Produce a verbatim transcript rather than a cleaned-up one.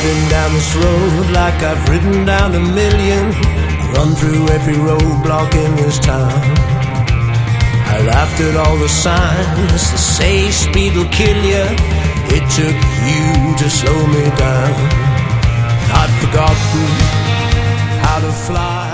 riding down this road like I've ridden down a million. I run through every roadblock in this town. I laughed at all the signs that say speed will kill you. It took you to slow me down. I'd forgotten how to fly.